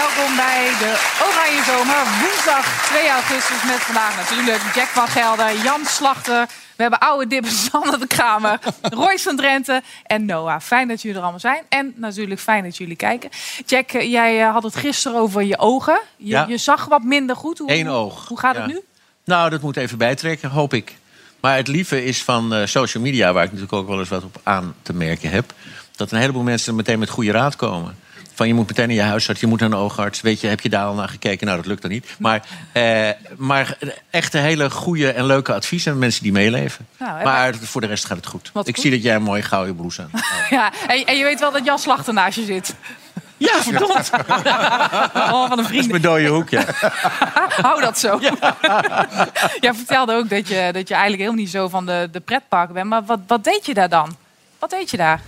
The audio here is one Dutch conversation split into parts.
welkom bij de Oranje Zomer. Woensdag 2 augustus met vandaag natuurlijk Jack van Gelder, Jan Slachter. We hebben oude dippen Sander de Kramer, Royce van Drenthe en Noah. Fijn dat jullie er allemaal zijn en natuurlijk fijn dat jullie kijken. Jack, jij had het gisteren over je ogen. Je zag wat minder goed. Eén oog. Hoe gaat het nu? Nou, dat moet even bijtrekken, hoop ik. Maar het lieve is van social media, waar ik natuurlijk ook wel eens wat op aan te merken heb, dat een heleboel mensen meteen met goede raad komen. Van je moet meteen naar je huisarts, je moet naar een oogarts. Weet je, heb je daar al naar gekeken? Nou, dat lukt dan niet. Maar echt een hele goede en leuke adviezen en mensen die meeleven. Nou, maar voor de rest gaat het goed. Ik zie dat jij een mooie gouden blouse aan hebt. Ja, en je weet wel dat Jan Slachter naast je zit. Ja, verdomd. Oh, van een vriend. Dat is mijn dode hoek, ja. Hou dat zo. Ja. Jij vertelde ook dat je eigenlijk helemaal niet zo van de pretparken bent. Maar wat deed je daar dan? Wat deed je daar?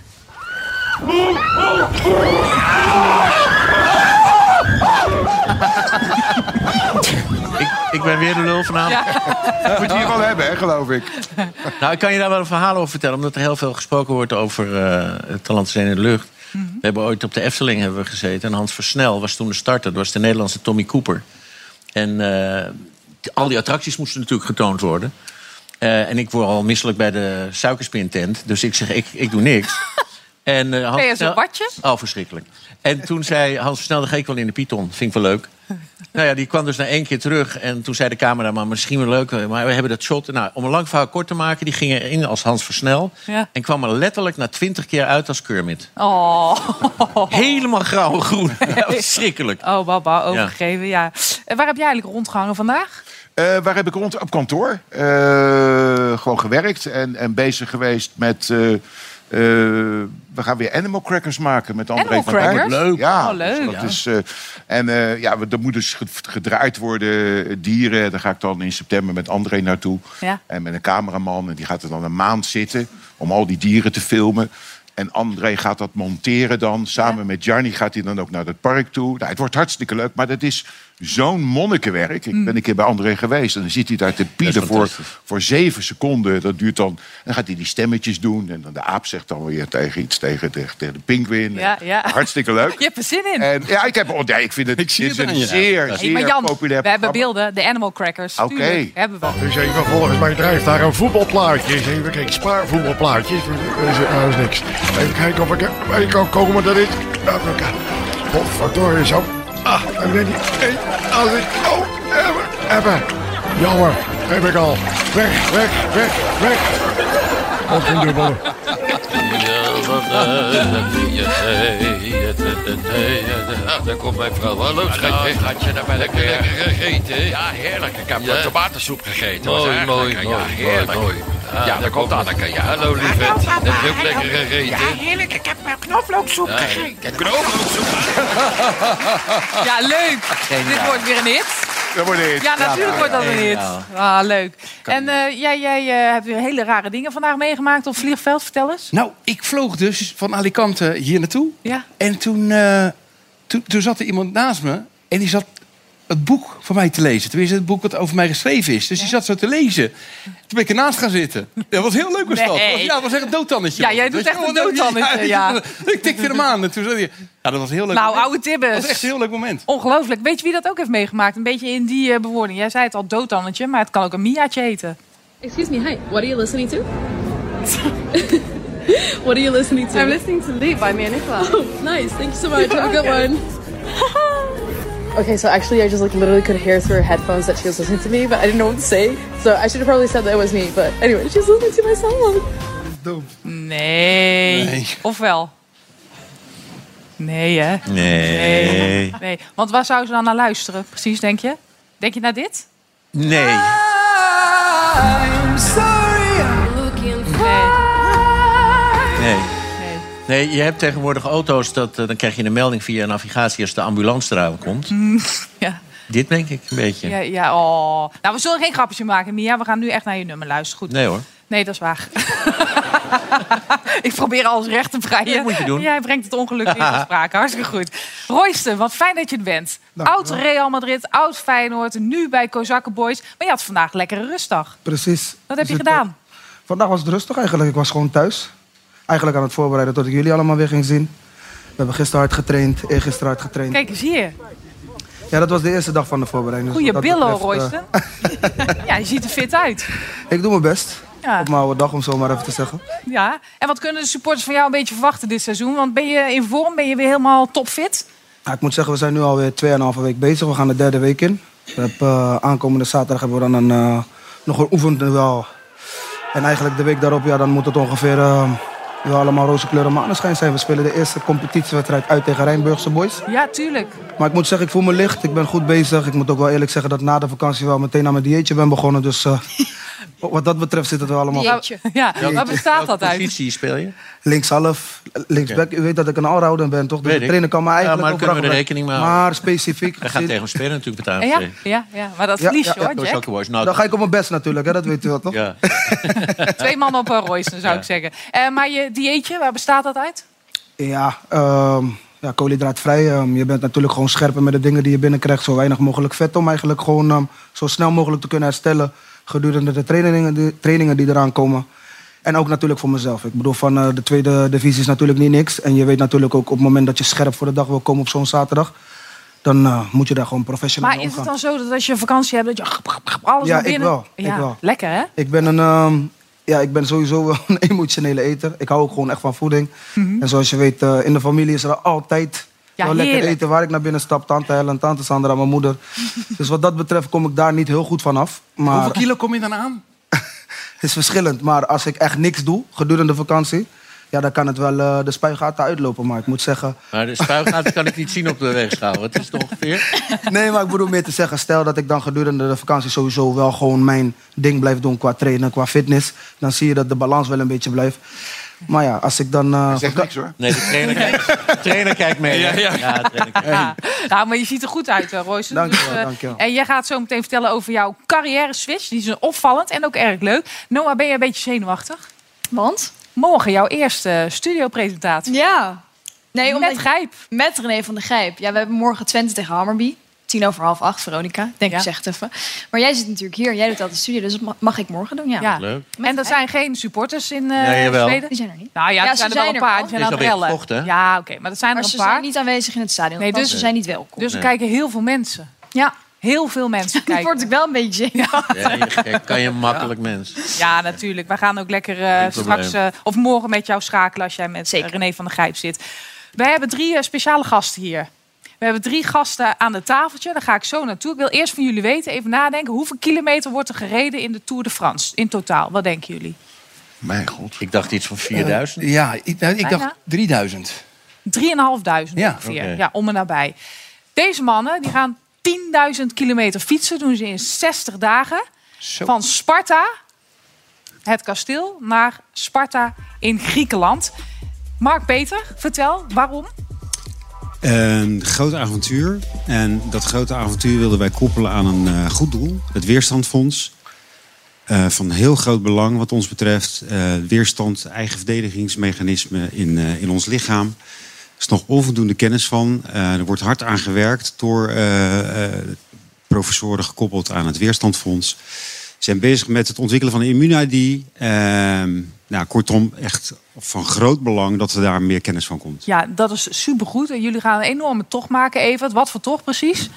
Ik ben weer de lul vanavond. Ja. Moet je hier wel hebben, hè, geloof ik. Nou, ik kan je daar wel een verhaal over vertellen. Omdat er heel veel gesproken wordt over het talent zijn in de lucht. Mm-hmm. We hebben ooit op de Efteling gezeten. En Hans Versnel was toen de starter. Dat was de Nederlandse Tommy Cooper. En al die attracties moesten natuurlijk getoond worden. En ik word al misselijk bij de suikerspintent. Dus ik zeg, ik doe niks. En, ben je zo'n badje? Oh, verschrikkelijk. En toen zei Hans Versnel, dan ga ik wel in de Python. Vind ik wel leuk. Nou ja, die kwam dus na 1 keer terug. En toen zei de cameraman, misschien wel leuk, maar we hebben dat shot. Nou, om een lang verhaal kort te maken, die ging erin als Hans Versnel. Ja. En kwam er letterlijk na 20 keer uit als Kermit. Oh. Helemaal grauw en groen. Ja, verschrikkelijk. Oh, baba, overgegeven, ja. Waar heb jij eigenlijk rondgehangen vandaag? Waar heb ik rond? Op kantoor. Gewoon gewerkt en bezig geweest met... we gaan weer animal crackers maken met André van Duin. Leuk. Ja, leuk. Dus dat is, er moet dus gedraaid worden, dieren. Daar ga ik dan in september met André naartoe. Ja. En met een cameraman. En die gaat er dan een maand zitten om al die dieren te filmen. En André gaat dat monteren dan. Samen met Gianni gaat hij dan ook naar het park toe. Nou, het wordt hartstikke leuk, maar dat is zo'n monnikenwerk. Ik ben een keer bij André geweest. En dan zit hij daar te pielen voor 7 seconden. Dat duurt dan. Dan gaat hij die stemmetjes doen. En dan de aap zegt dan weer tegen de pinguïn. Ja. Hartstikke leuk. Je hebt er zin in. En, ik vind het zeer maar Jan, populair. We hebben beelden, de animal crackers. Oké. Hebben we. Dus even volgens mij drijft daar een voetbalplaatje. Even kijken, spaarvoetbalplaatje. Dat is niks. Even kijken of ik kan komen dat dit... Godverdorie zo. En dan als ik... Even. Jammer. Heb ik al. Weg. Of een dubbele. Daar komt mijn vrouw. Hallo, schatje. Had je daarbij lekker gegeten? Ja, heerlijk. Ik heb tomatensoep gegeten. Mooi. Ja, heerlijk. Ja, daar komt Anneke. Ja, hallo, lieverd. Heb je ook lekker gegeten? Ja, heerlijk. Ik heb knoflooksoep gegeten. Knoflooksoep? Ja, leuk. Dit wordt weer een hit. Dat wordt een hit. Ja, natuurlijk wordt dat een hit. Ah, leuk. En jij hebt weer hele rare dingen vandaag meegemaakt op vliegveld. Vertel eens. Nou, ik vloog dus van Alicante hier naartoe. Ja. En toen zat er iemand naast me en die zat het boek van mij te lezen. Tenminste, het boek wat over mij geschreven is. Dus die zat zo te lezen. Toen ben ik ernaast gaan zitten. Dat was heel leuk. Dat was echt een doodtannetje. Ja, jij doet echt een doodtannetje. Ja. Ik tikte hem aan en toen zei hij... Ja, dat was heel leuk. Nou, oude Tibbes. Dat was echt een heel leuk moment. Ongelooflijk. Weet je wie dat ook heeft meegemaakt? Een beetje in die bewoording. Jij zei het al, doodtannetje, maar het kan ook een Miaatje heten. Excuse me, hi. What are you listening to? What are you listening to? I'm listening to Leap by Mia Nicola. Oh, nice. Thank you so much. Have a good one. Okay, so actually I just literally could hear through her headphones that she was listening to me, but I didn't know what to say. So I should have probably said that it was me. But anyway, she's listening to my song. Nee. Ofwel? Nee, hè? Nee. Want waar zou ze dan naar luisteren, precies, denk je? Denk je naar dit? Nee. I'm sorry, I'm looking for... Nee, je hebt tegenwoordig auto's, dan krijg je een melding via navigatie als de ambulance eraan komt. Ja. Dit denk ik een beetje. Ja, oh. Nou, we zullen geen grapje maken, Mia. We gaan nu echt naar je nummer luisteren. Goed. Nee hoor. Nee, dat is waar. Ik probeer alles recht te breien. Dat moet je doen. Jij brengt het ongeluk in de sprake. Hartstikke goed. Royce, wat fijn dat je het bent. Oud Real Madrid, oud Feyenoord, nu bij Kozakken Boys. Maar je had vandaag een lekkere rustdag. Precies. Wat heb je gedaan? Vandaag was het rustig eigenlijk. Ik was gewoon thuis. Eigenlijk aan het voorbereiden tot ik jullie allemaal weer ging zien. We hebben gisteren hard getraind, eergisteren hard getraind. Kijk eens hier. Ja, dat was de eerste dag van de voorbereiding. Dus goeie billen, Royston. Ja, je ziet er fit uit. Ik doe mijn best. Ja. Op mijn oude dag, om zo maar even te zeggen. Ja, en wat kunnen de supporters van jou een beetje verwachten dit seizoen? Want ben je in vorm? Ben je weer helemaal topfit? Ja, ik moet zeggen, we zijn nu alweer 2,5 week bezig. We gaan de 3e week in. Aankomende zaterdag hebben we dan nog een oefenduel. En eigenlijk de week daarop, dan moet het ongeveer allemaal roze kleuren maneschijn zijn. We spelen de eerste competitiewedstrijd uit tegen Rijnburgse Boys. Ja, tuurlijk. Maar ik moet zeggen, ik voel me licht. Ik ben goed bezig. Ik moet ook wel eerlijk zeggen dat na de vakantie wel meteen aan mijn dieetje ben begonnen. Dus wat dat betreft zit het wel allemaal... Ja, waar bestaat dat uit? Welke positie speel je? Linkshalf, linksback. U weet dat ik een allrounder ben, toch? Dus de trainer kan me eigenlijk maar daar kunnen we er rekening mee houden. Maar specifiek... We gaan tegen hem spelen natuurlijk met AFC. Ja, maar dat verlies je hoor, Jack. Dan ga ik op mijn best natuurlijk, hè? Dat weet u wel, toch? Ja. 2 man op een Royce, zou ik zeggen. Maar je dieetje, waar bestaat dat uit? Ja, koolhydraatvrij. Je bent natuurlijk gewoon scherper met de dingen die je binnenkrijgt. Zo weinig mogelijk vet om eigenlijk gewoon zo snel mogelijk te kunnen herstellen gedurende de trainingen die eraan komen. En ook natuurlijk voor mezelf. Ik bedoel, van de tweede divisie is natuurlijk niet niks. En je weet natuurlijk ook op het moment dat je scherp voor de dag wil komen op zo'n zaterdag, dan moet je daar gewoon professioneel mee omgaan. Maar is het dan zo dat als je vakantie hebt, dat je alles naar binnen... Ja, ik wel. Lekker, hè? Ik ben sowieso wel een emotionele eter. Ik hou ook gewoon echt van voeding. Mm-hmm. En zoals je weet, in de familie is er altijd wel lekker eten waar ik naar binnen stap. Tante Helen, tante Sandra, mijn moeder. Dus wat dat betreft kom ik daar niet heel goed van af. Maar hoeveel kilo kom je dan aan? Het is verschillend, maar als ik echt niks doe gedurende de vakantie, dan kan het wel de spuigaten uitlopen. Maar ik moet zeggen... Maar de spuigaten kan ik niet zien op de weegschaal. Wat is het ongeveer? Nee, maar ik bedoel meer te zeggen, stel dat ik dan gedurende de vakantie sowieso wel gewoon mijn ding blijf doen qua trainen, qua fitness, dan zie je dat de balans wel een beetje blijft. Maar ja, als ik dan... Zeg niks hoor. Nee, de trainer kijkt mee. Nou, maar je ziet er goed uit, Royce. Dank je wel. En jij gaat zo meteen vertellen over jouw carrière-switch. Die is opvallend en ook erg leuk. Noah, ben je een beetje zenuwachtig? Want? Morgen jouw eerste studiopresentatie. Ja. Nee, met Gijp. Met René van der Gijp. Ja, we hebben morgen Twente tegen Hammarby. 7:50, Veronica. Ik zeg het even. Maar jij zit natuurlijk hier. Jij doet altijd de studio. Dus dat mag ik morgen doen, ja. Leuk. En er zijn geen supporters in Zweden? Die zijn er niet. Nou ja, er zijn er wel een paar. Die zijn aan het rellen. Ja, oké. Maar er zijn er een paar. Maar ze zijn niet aanwezig in het stadion. Nee, dus ze zijn niet welkom. Dus er kijken heel veel mensen. Ja. Heel veel mensen kijken. Nu word ik wel een beetje... Kan je makkelijk mens. Ja, natuurlijk. We gaan ook lekker straks of morgen met jou schakelen als jij met René van der Gijp zit. Wij hebben 3 speciale gasten hier. We hebben 3 gasten aan het tafeltje. Daar ga ik zo naartoe. Ik wil eerst van jullie weten, even nadenken. Hoeveel kilometer wordt er gereden in de Tour de France? In totaal, wat denken jullie? Mijn god. Ik dacht iets van 4000. Ik dacht 3000. 3.500 ongeveer. Okay. Ja, om en nabij. Deze mannen die gaan 10.000 kilometer fietsen. Doen ze in 60 dagen. Zo. Van Sparta, het kasteel, naar Sparta in Griekenland. Mark Peter, vertel, waarom? Een groot avontuur. En dat grote avontuur wilden wij koppelen aan een goed doel. Het Weerstandfonds. Van heel groot belang wat ons betreft. Weerstand, eigen verdedigingsmechanismen in ons lichaam. Er is nog onvoldoende kennis van. Er wordt hard aan gewerkt door professoren gekoppeld aan het Weerstandfonds. Ze zijn bezig met het ontwikkelen van een immuun-ID. Kortom, echt van groot belang dat er daar meer kennis van komt. Ja, dat is supergoed. En jullie gaan een enorme tocht maken, Evert. Wat voor tocht precies?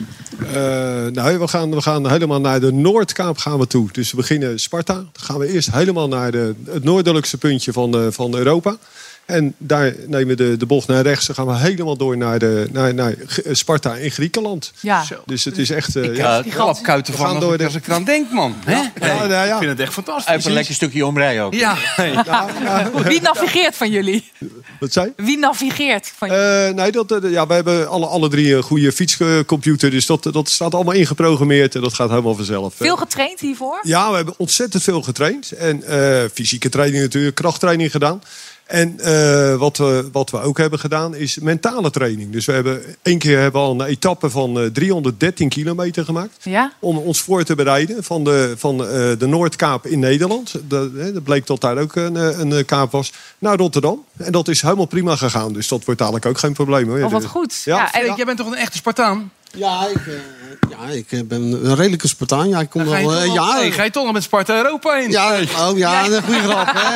We gaan helemaal naar de Noordkaap gaan we toe. Dus we beginnen Sparta. Dan gaan we eerst helemaal naar het noordelijkste puntje van Europa. En daar nemen we de bocht naar rechts. Dan gaan we helemaal door naar Sparta in Griekenland. Ja. Dus het is echt... Ik heb kuiten van als ik eraan denk, man. Ik vind het echt fantastisch. Even een lekker stukje omrijden ook. Ja. Wie navigeert van jullie? Wat zei je? Wie navigeert van jullie? We hebben alle 3 een goede fietscomputer. Dus dat staat allemaal ingeprogrammeerd. En dat gaat helemaal vanzelf. Veel getraind hiervoor? Ja, we hebben ontzettend veel getraind. En fysieke training natuurlijk, krachttraining gedaan. En wat we ook hebben gedaan is mentale training. Dus we hebben 1 keer al een etappe van 313 kilometer gemaakt. Ja? Om ons voor te bereiden van de Noordkaap in Nederland. Dat bleek dat daar ook een kaap was. Naar Rotterdam. En dat is helemaal prima gegaan. Dus dat wordt dadelijk ook geen probleem. Hoor. Oh, wat goed. Ja. Jij bent toch een echte Spartaan? Ja, ik ben een redelijke Spartaan. Ja, ik kom ga je toch nog met Sparta Europa in? Ja, een goede grap. Hè?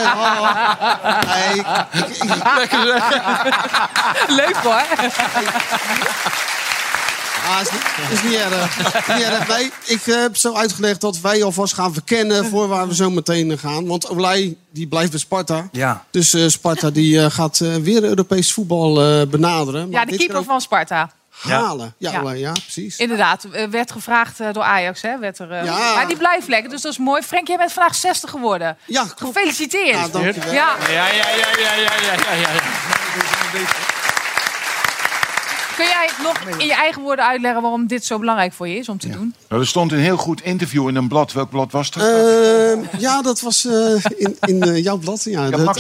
Leuk hoor. Is niet erg. Nee, ik heb zo uitgelegd dat wij alvast gaan verkennen voor waar we zo meteen gaan. Want Olij, die blijft bij Sparta. Ja. Dus Sparta die gaat weer Europees voetbal benaderen. Maar Ja, de keeper van Sparta. halen. Ja, precies. Inderdaad, werd gevraagd door Ajax. Hè? Maar die blijft lekker, dus dat is mooi. Frank, jij bent vandaag 60 geworden. Ja, gefeliciteerd. Ja, dankjewel. Ja. Ja. Kun jij nog in je eigen woorden uitleggen waarom dit zo belangrijk voor je is om te doen? Nou, er stond een heel goed interview in een blad. Welk blad was dat? Ja, dat was in jouw blad. Ja, Max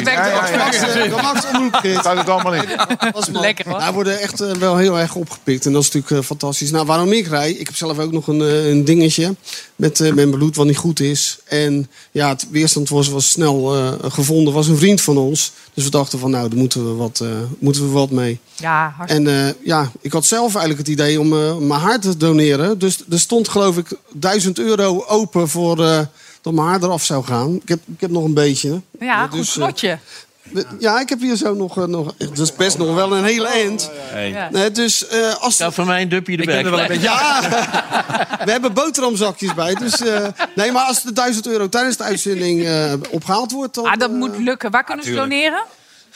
Omroep. Staat het allemaal in. Lekker hoor. Daar worden echt wel heel erg opgepikt. En dat is natuurlijk fantastisch. Nou, waarom ik rij? Ik heb zelf ook nog een dingetje met mijn bloed wat niet goed is. En ja, het weerstand was snel gevonden. Was een vriend van ons. Dus we dachten van, nou, daar moeten we wat mee. Ja, hartstikke. En ik had zelf eigenlijk het idee om mijn haar te doneren. Dus er stond geloof ik €1000 open voor dat mijn haar eraf zou gaan. Ik heb nog een beetje. Ja, dus, goed knotje. Ja, ik heb hier zo nog dat is best nog wel een hele end. Hey. Nee, dus als voor mij een dupje erbij. Ik ben er wel een beetje... ja, we hebben boterhamzakjes bij. Dus, nee, maar als de €1000 tijdens de uitzending opgehaald wordt... Dan, dat moet lukken. Waar kunnen ze doneren?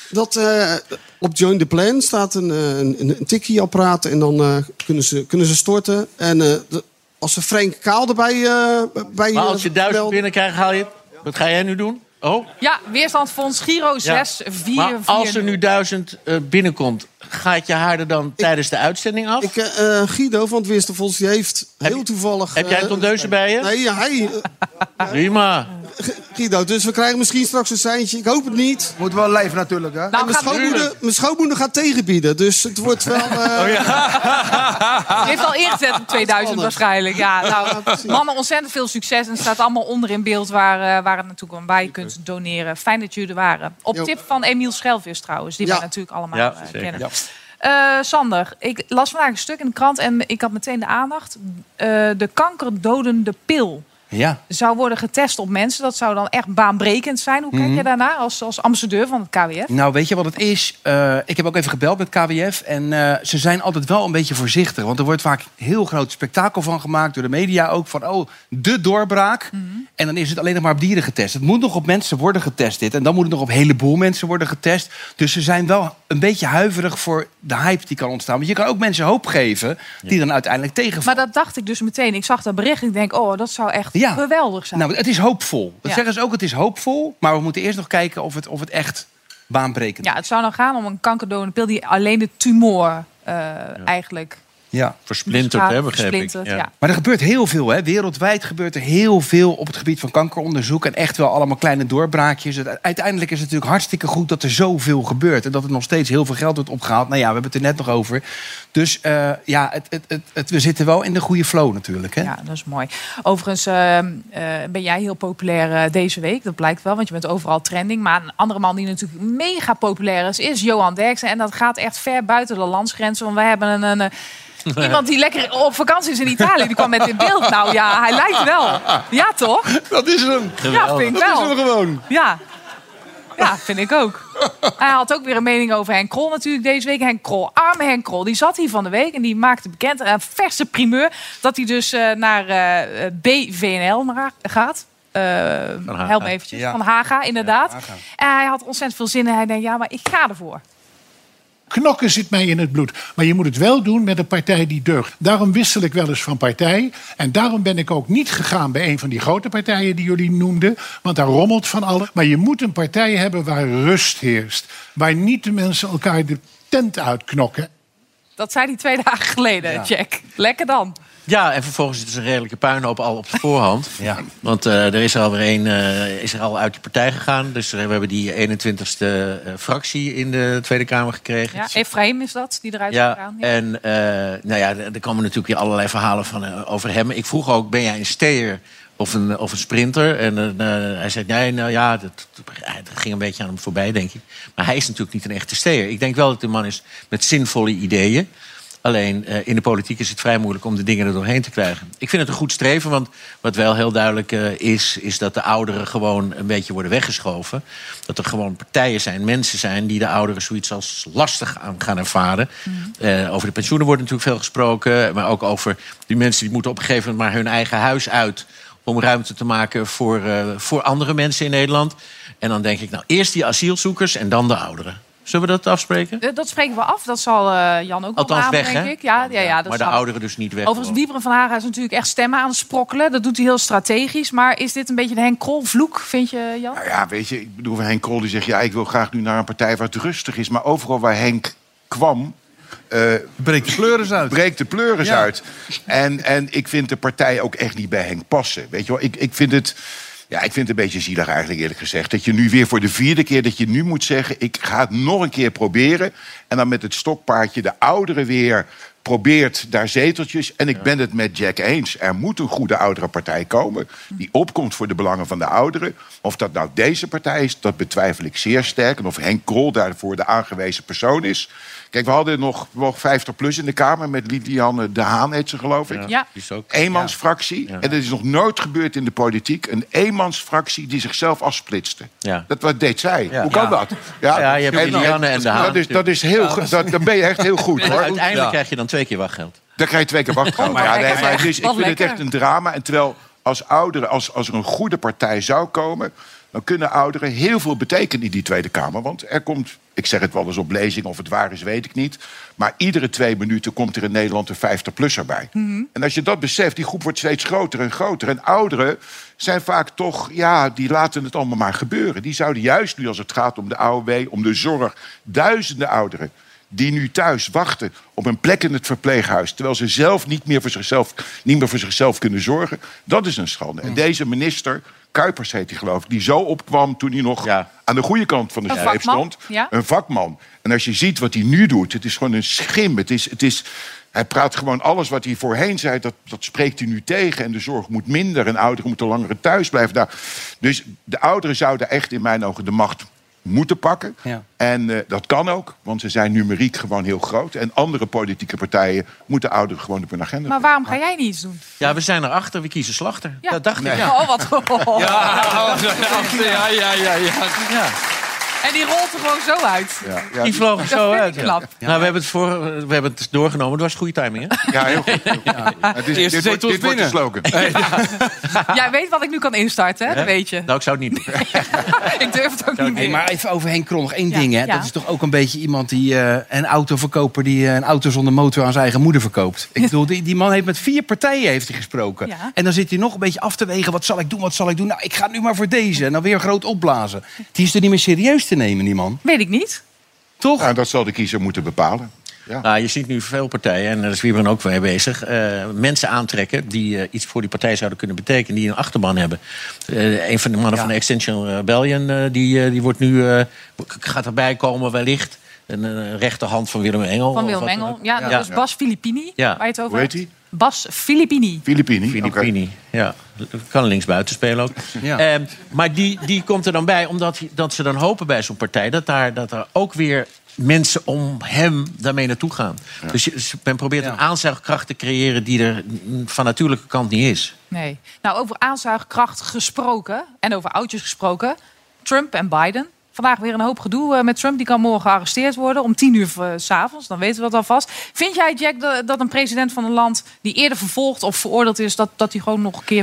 Op Join the Plan staat een tikkie-apparaat en dan kunnen ze storten. En als ze Frank Kaal erbij... Maar als je 1000 binnenkrijgt, haal je het. Wat ga jij nu doen? Oh? Ja, Weerstandfonds Giro 6444. Maar als er nu 1000 binnenkomt, gaat je haar er dan tijdens de uitzending af? Guido van het Weerstandfonds die heeft heel toevallig... Heb jij een tondeuze bij je? Nee, hij... Prima. Guido, dus we krijgen misschien straks een seintje. Ik hoop het niet. Moet wel live natuurlijk, hè? Nou, Mijn schoonmoeder gaat tegenbieden, dus het wordt wel... Die heeft al ingezet op 2000 waarschijnlijk. Ja, nou, mannen, ontzettend veel succes. En het staat allemaal onder in beeld waar het naartoe komt. Waar je kunt doneren. Fijn dat jullie er waren. Op tip van Emiel Schelvis trouwens. Die wij natuurlijk allemaal kennen. Ja. Sander, ik las vandaag een stuk in de krant en ik had meteen de aandacht. De kankerdodende pil. Ja. Zou worden getest op mensen. Dat zou dan echt baanbrekend zijn. Hoe kijk je daarnaar als ambassadeur van het KWF? Nou, weet je wat het is? Ik heb ook even gebeld met KWF. En ze zijn altijd wel een beetje voorzichtig. Want er wordt vaak heel groot spektakel van gemaakt. Door de media ook. Van de doorbraak. En dan is het alleen nog maar op dieren getest. Het moet nog op mensen worden getest dit. En dan moet het nog op een heleboel mensen worden getest. Dus ze zijn wel een beetje huiverig voor de hype die kan ontstaan. Want je kan ook mensen hoop geven die dan uiteindelijk tegenvallen. Maar dat dacht ik dus meteen. Ik zag dat bericht en ik denk, dat zou echt geweldig zijn. Nou, het is hoopvol. Dat zeggen ze ook, het is hoopvol. Maar we moeten eerst nog kijken of het echt baanbrekend is. Ja, het zou dan gaan om een kankerdodende pil die alleen de tumor eigenlijk... Ja, versplinterd, hè, begrijp ik. Ja. Maar er gebeurt heel veel, hè. Wereldwijd gebeurt er heel veel op het gebied van kankeronderzoek. En echt wel allemaal kleine doorbraakjes. Uiteindelijk is het natuurlijk hartstikke goed dat er zoveel gebeurt. En dat er nog steeds heel veel geld wordt opgehaald. Nou ja, we hebben het er net nog over. Dus we zitten wel in de goede flow natuurlijk, hè. Ja, dat is mooi. Overigens ben jij heel populair deze week. Dat blijkt wel, want je bent overal trending. Maar een andere man die natuurlijk mega populair is Johan Derksen. En dat gaat echt ver buiten de landsgrenzen. Want wij hebben iemand die lekker op vakantie is in Italië. Die kwam met dit beeld. Nou ja, hij lijkt wel. Ja, toch? Dat is hem. Ja, vind ik wel. Dat is hem gewoon. Ja, vind ik ook. Hij had ook weer een mening over Henk Krol natuurlijk deze week. Henk Krol, arme Henk Krol. Die zat hier van de week en die maakte bekend, een verse primeur, dat hij dus naar BVNL gaat. Help me eventjes. Ja. Van Haga, inderdaad. Ja, Haga. En hij had ontzettend veel zin en hij denkt, ja, maar ik ga ervoor. Knokken zit mij in het bloed. Maar je moet het wel doen met een partij die deugt. Daarom wissel ik wel eens van partij. En daarom ben ik ook niet gegaan bij een van die grote partijen die jullie noemden. Want daar rommelt van alles. Maar je moet een partij hebben waar rust heerst. Waar niet de mensen elkaar de tent uitknokken. Dat zei hij 2 dagen geleden, Jack. Lekker dan. Ja, en vervolgens is er een redelijke puinhoop al op de voorhand. Ja. Want er is er alweer één is er al uit die partij gegaan. Dus we hebben die 21ste fractie in de Tweede Kamer gekregen. Ja, Efraïm is dat, die eruit is gegaan. Ja. En er komen natuurlijk weer allerlei verhalen van over hem. Ik vroeg ook, ben jij een steer of een sprinter? En hij zei, nee, nou ja, dat ging een beetje aan hem voorbij, denk ik. Maar hij is natuurlijk niet een echte steer. Ik denk wel dat de man is met zinvolle ideeën. Alleen in de politiek is het vrij moeilijk om de dingen er doorheen te krijgen. Ik vind het een goed streven, want wat wel heel duidelijk is dat de ouderen gewoon een beetje worden weggeschoven. Dat er gewoon partijen zijn, mensen zijn die de ouderen zoiets als lastig aan gaan ervaren. Over de pensioenen wordt natuurlijk veel gesproken, maar ook over die mensen die moeten op een gegeven moment maar hun eigen huis uit om ruimte te maken voor andere mensen in Nederland. En dan denk ik, nou, eerst die asielzoekers en dan de ouderen. Zullen we dat afspreken? Dat spreken we af. Dat zal Jan ook althans wel weg, denk hè? ik. Ja, dat maar de ouderen dus niet weg. Overigens, Wieberen van Haga is natuurlijk echt stemmen aan het sprokkelen. Dat doet hij heel strategisch. Maar is dit een beetje de Henk Krol-vloek, vind je, Jan? Nou ja, weet je, ik bedoel, Henk Krol die zegt... ja, ik wil graag nu naar een partij waar het rustig is. Maar overal waar Henk kwam... breekt de pleuris uit. Breekt de pleuris uit. En ik vind de partij ook echt niet bij Henk passen. Weet je wel, ik vind het... Ja, ik vind het een beetje zielig eigenlijk, eerlijk gezegd. Dat je nu weer voor de 4e keer dat je nu moet zeggen... ik ga het nog een keer proberen. En dan met het stokpaardje de ouderen weer probeert daar zeteltjes. En ik ben het met Jack eens. Er moet een goede ouderenpartij komen... die opkomt voor de belangen van de ouderen. Of dat nou deze partij is, dat betwijfel ik zeer sterk. En of Henk Krol daarvoor de aangewezen persoon is... Kijk, we hadden nog 50PLUS in de Kamer... met Lilianne de Haan, heet ze, geloof ik. Ja. Eenmansfractie. Ja. En dat is nog nooit gebeurd in de politiek. Een eenmansfractie die zichzelf afsplitste. Ja. Dat deed zij. Ja. Hoe kan dat? Ja, je hebt Lilianne en de Haan. Dat is heel... Dan ben je echt heel goed, hoor. Uiteindelijk krijg je dan 2 keer wachtgeld. Dan krijg je 2 keer wachtgeld. Ik vind het echt een drama. En terwijl als ouderen, als er een goede partij zou komen... dan kunnen ouderen heel veel betekenen in die Tweede Kamer. Want er komt, ik zeg het wel eens op lezing, of het waar is, weet ik niet... maar iedere 2 minuten komt er in Nederland een 50-plusser bij. En als je dat beseft, die groep wordt steeds groter en groter. En ouderen zijn vaak toch, ja, die laten het allemaal maar gebeuren. Die zouden juist nu, als het gaat om de AOW, om de zorg... duizenden ouderen die nu thuis wachten op een plek in het verpleeghuis... terwijl ze zelf niet meer voor zichzelf kunnen zorgen. Dat is een schande. En deze minister... Kuipers heet hij, geloof ik, die zo opkwam toen hij nog aan de goede kant van de streep stond. Ja. Een vakman. En als je ziet wat hij nu doet, het is gewoon een schim. Hij praat gewoon alles wat hij voorheen zei, dat spreekt hij nu tegen. En de zorg moet minder en ouderen moeten langer thuis blijven. Nou, dus de ouderen zouden echt in mijn ogen de macht moeten pakken. Ja. En dat kan ook, want ze zijn numeriek gewoon heel groot. En andere politieke partijen moeten ouderen gewoon op hun agenda. Maar waarom ga jij niet iets doen? Ja, we zijn erachter, we kiezen Slachter. Ja. Dat dacht ik. Ja. Oh, wat. Ja. En die rolt er gewoon zo uit. Ja. Die vloog er zo uit. Knap. Ja. Nou, we hebben het doorgenomen. Dat was goede timing, hè? Ja, heel goed. Dit wordt de slogan. Jij weet wat ik nu kan instarten, hè? Dat weet je. Nou, ik zou het niet doen. Ik durf het ook niet meer. Maar even over Henk Krol nog één ding. Hè? Dat is toch ook een beetje iemand die een autoverkoper... die een auto zonder motor aan zijn eigen moeder verkoopt. Ik bedoel, die man heeft met 4 partijen heeft hij gesproken. Ja. En dan zit hij nog een beetje af te wegen. Wat zal ik doen? Nou, ik ga nu maar voor deze. En dan weer groot opblazen. Die is er niet meer serieus te nemen, die man. Weet ik niet. Toch? Nou, dat zal de kiezer moeten bepalen. Ja. Nou, je ziet nu veel partijen, en daar is Wieberen ook mee bezig... mensen aantrekken die iets voor die partij zouden kunnen betekenen... die een achterban hebben. Een van de mannen van de Extinction Rebellion... die wordt nu, gaat erbij komen wellicht... Een rechterhand van Willem Engel. Van Willem Engel, ja. Dat is Bas Filippini, waar je het over Hoe heet hij? Bas Filippini. Filippini, ja. Kan linksbuiten spelen ook. Ja. Maar die komt er dan bij, omdat dat ze dan hopen bij zo'n partij... dat er ook weer mensen om hem daarmee naartoe gaan. Ja. Dus men probeert een aanzuigkracht te creëren... die er van natuurlijke kant niet is. Nee. Nou, over aanzuigkracht gesproken... en over oudjes gesproken... Trump en Biden... Vandaag weer een hoop gedoe met Trump. Die kan morgen gearresteerd worden om 10:00 s'avonds. Dan weten we dat alvast. Vind jij, Jack, dat een president van een land... die eerder vervolgd of veroordeeld is... dat hij gewoon nog een keer...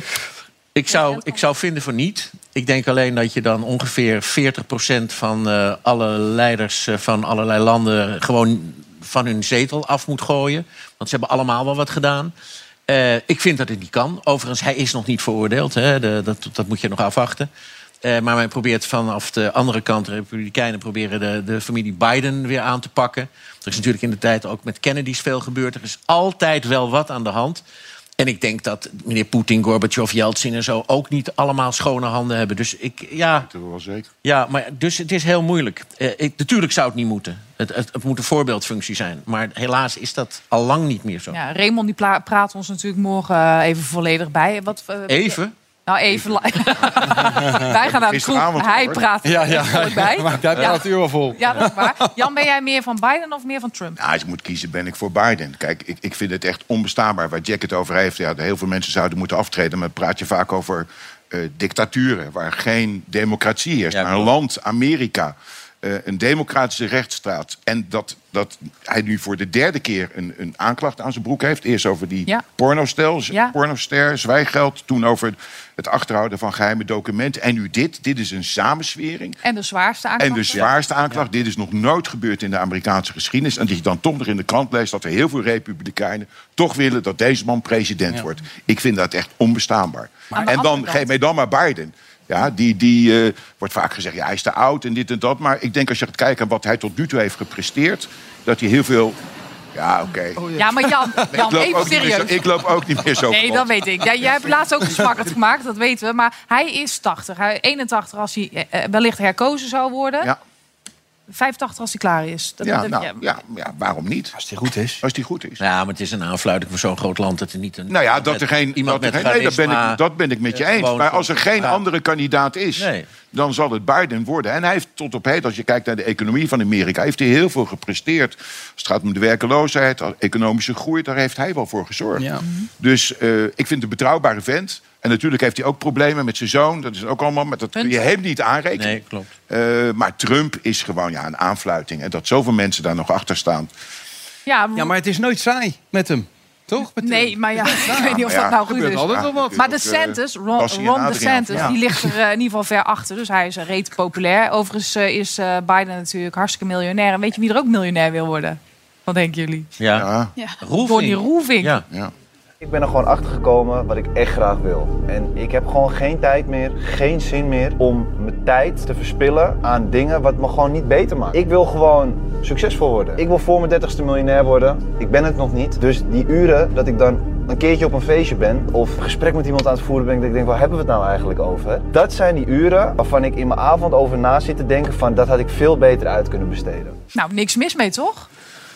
Ik zou vinden van niet. Ik denk alleen dat je dan ongeveer 40% van alle leiders... van allerlei landen gewoon van hun zetel af moet gooien. Want ze hebben allemaal wel wat gedaan. Ik vind dat het niet kan. Overigens, hij is nog niet veroordeeld. Hè. Dat moet je nog afwachten. Maar men probeert vanaf de andere kant... de Republikeinen proberen de familie Biden weer aan te pakken. Er is natuurlijk in de tijd ook met Kennedy's veel gebeurd. Er is altijd wel wat aan de hand. En ik denk dat meneer Poetin, Gorbachev, Yeltsin en zo... ook niet allemaal schone handen hebben. Dus Dat wel zeker. Ja, maar dus het is heel moeilijk. Natuurlijk zou het niet moeten. Het moet een voorbeeldfunctie zijn. Maar helaas is dat al lang niet meer zo. Ja, Raymond die praat ons natuurlijk morgen even volledig bij. Even? Nou, even. Wij gaan naar de kroeg. Hij praat bij. Maar jij praat het uur wel vol. Ja, dat is waar. Jan, ben jij meer van Biden of meer van Trump? Ja, als je moet kiezen, ben ik voor Biden. Kijk, ik vind het echt onbestaanbaar waar Jack het over heeft. Ja, heel veel mensen zouden moeten aftreden. Maar praat je vaak over dictaturen waar geen democratie is. Maar een land, Amerika, een democratische rechtsstaat. En dat hij nu voor de derde keer een aanklacht aan zijn broek heeft. Eerst over die pornoster, zwijggeld. Toen over het achterhouden van geheime documenten. En nu dit. Dit is een samenswering. En de zwaarste aanklacht. Dit is nog nooit gebeurd in de Amerikaanse geschiedenis. En dat je dan toch nog in de krant leest dat er heel veel republikeinen toch willen dat deze man president wordt. Ik vind dat echt onbestaanbaar. En dan geef mij dan maar Biden. Ja, die wordt vaak gezegd, hij is te oud en dit en dat. Maar ik denk als je gaat kijken wat hij tot nu toe heeft gepresteerd, dat hij heel veel... Ja, oké. Ja, maar Jan even serieus. Ik loop ook niet meer zo. Nee, dat weet ik. Jij hebt laatst ook gesmakkerd gemaakt, dat weten we. Maar hij is 80. Hij is 81 als hij wellicht herkozen zou worden. Ja. 85 als hij klaar is. Waarom niet? Als hij goed is. Ja, maar het is een aanfluiting voor zo'n groot land dat er niet een... Nou ja, dat ben ik met je eens. Maar als er geen andere kandidaat is, dan zal het Biden worden. En hij heeft tot op heden, als je kijkt naar de economie van Amerika, heeft hij heel veel gepresteerd. Als het gaat om de werkeloosheid, economische groei, daar heeft hij wel voor gezorgd. Ja. Dus ik vind het een betrouwbare vent. En natuurlijk heeft hij ook problemen met zijn zoon. Dat is ook allemaal, maar dat kun je hem niet aanrekenen. Nee, klopt. Maar Trump is gewoon een aanfluiting. En dat zoveel mensen daar nog achter staan. Ja, maar het is nooit saai met hem. Toch? Nee, maar ik weet niet of dat nou goed is. Maar DeSantis, Ron DeSantis, die ligt er in ieder geval ver achter. Dus hij is reet populair. Overigens is Biden natuurlijk hartstikke miljonair. En weet je wie er ook miljonair wil worden? Wat denken jullie? Ja. Donnie Roelvink. Ja. Ik ben er gewoon achter gekomen wat ik echt graag wil. En ik heb gewoon geen tijd meer, geen zin meer om mijn tijd te verspillen aan dingen wat me gewoon niet beter maakt. Ik wil gewoon succesvol worden. Ik wil voor mijn 30ste miljonair worden. Ik ben het nog niet. Dus die uren dat ik dan een keertje op een feestje ben of een gesprek met iemand aan het voeren ben, dat ik denk, waar hebben we het nou eigenlijk over? Dat zijn die uren waarvan ik in mijn avond over na zit te denken van, dat had ik veel beter uit kunnen besteden. Nou, niks mis mee, toch?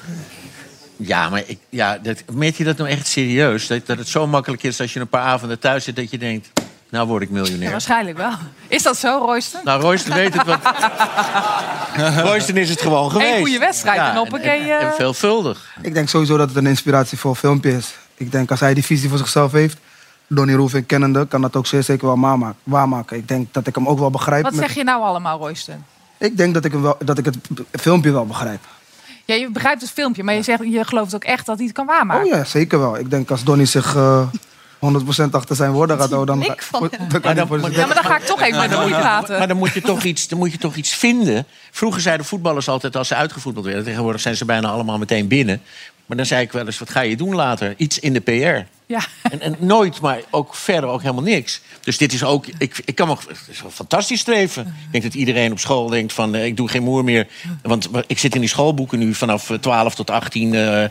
Ja, maar meet je dat nou echt serieus? Dat het zo makkelijk is als je een paar avonden thuis zit dat je denkt, nou word ik miljonair. Ja, waarschijnlijk wel. Is dat zo, Royston? Nou, Royston weet het, want Royston is het gewoon geweest. Een goede wedstrijd en hoppakee. En veelvuldig. Ik denk sowieso dat het een inspiratie voor een filmpje is. Ik denk als hij die visie voor zichzelf heeft, Donnie Roelvink kennende, kan dat ook zeer zeker wel waarmaken. Ik denk dat ik hem ook wel begrijp. Wat zeg je nou allemaal, Royston? Ik denk dat ik het filmpje wel begrijp. Ja, je begrijpt het filmpje, maar je gelooft ook echt dat hij het kan waarmaken. Oh ja, zeker wel. Ik denk als Donnie zich 100% achter zijn woorden gaat houden, dan maar dan ga ik toch even met Donnie praten. Maar dan moet je toch iets vinden. Vroeger zeiden voetballers altijd als ze uitgevoetbald werden, tegenwoordig zijn ze bijna allemaal meteen binnen. Maar dan zei ik wel eens, wat ga je doen later? Iets in de PR. Ja. En nooit, maar ook verder ook helemaal niks. Dus dit is ook, ik kan het is een fantastisch streven. Ik denk dat iedereen op school denkt van, ik doe geen moer meer. Want ik zit in die schoolboeken nu vanaf 12 tot 18e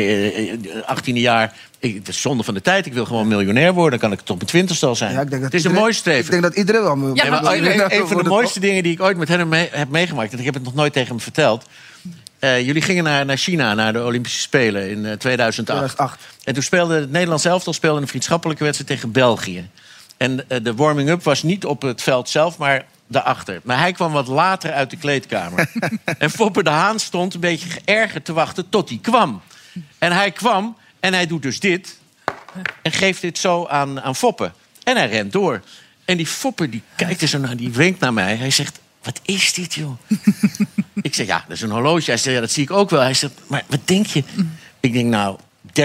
jaar. Het is zonde van de tijd. Ik wil gewoon miljonair worden. Dan kan ik tot mijn 20ste al zijn. Ja, het is een mooi streven. Ik denk dat iedereen wel miljonair wordt. Een van de mooiste dingen die ik ooit met hem heb meegemaakt, en ik heb het nog nooit tegen hem verteld. Jullie gingen naar China, naar de Olympische Spelen in 2008. En toen speelde het Nederlands elftal een vriendschappelijke wedstrijd tegen België. En de warming-up was niet op het veld zelf, maar daarachter. Maar hij kwam wat later uit de kleedkamer. En Foppe de Haan stond een beetje geërgerd te wachten tot hij kwam. En hij kwam en hij doet dus dit. En geeft dit zo aan Foppe. En hij rent door. En die Foppe die kijkt er zo naar, die wenkt naar mij. Hij zegt, wat is dit, joh? Ik zeg, ja, dat is een horloge. Hij zegt, ja, dat zie ik ook wel. Hij zegt, maar wat denk je? Ik denk, nou, €30.000. €30.000!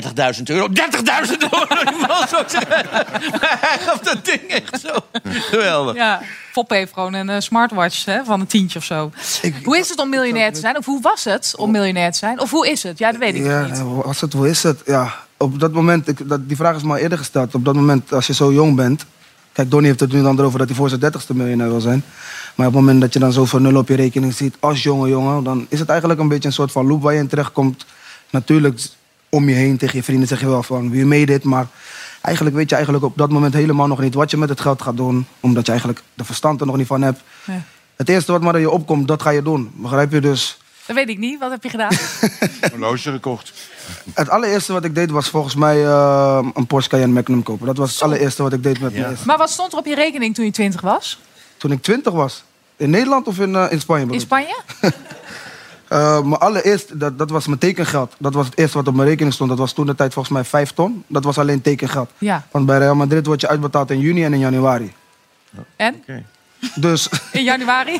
Hij gaf dat ding echt zo. Geweldig. Ja, Foppe heeft gewoon een smartwatch van een tientje of zo. Hoe is het om miljonair te zijn? Of hoe was het om miljonair te zijn? Of hoe is het? Ja, dat weet ik niet. Hoe was het? Hoe is het? Ja, op dat moment, die vraag is me al eerder gesteld. Op dat moment, als je zo jong bent. Kijk, Donnie heeft het nu dan erover dat hij voor zijn 30ste miljonair wil zijn. Maar op het moment dat je dan zoveel nul op je rekening ziet als jonge jongen, dan is het eigenlijk een beetje een soort van loop waar je in terechtkomt. Natuurlijk om je heen tegen je vrienden zeg je wel van wie made dit, maar eigenlijk weet je eigenlijk op dat moment helemaal nog niet wat je met het geld gaat doen, omdat je eigenlijk de verstand er nog niet van hebt. Ja. Het eerste wat maar in je opkomt, dat ga je doen. Begrijp je? Dus Dat weet ik niet. Wat heb je gedaan? Een horloge gekocht. Het allereerste wat ik deed was volgens mij een Porsche Cayenne Magnum kopen. Dat was het allereerste wat ik deed met mijn eerste. Maar wat stond er op je rekening toen je 20 was? Toen ik 20 was? In Nederland of in Spanje? In Spanje? Mijn allereerste, dat was mijn tekengeld. Dat was het eerste wat op mijn rekening stond. Dat was toen de tijd volgens mij 5 ton. Dat was alleen tekengeld. Ja. Want bij Real Madrid word je uitbetaald in juni en in januari. En? Okay. Dus... In januari?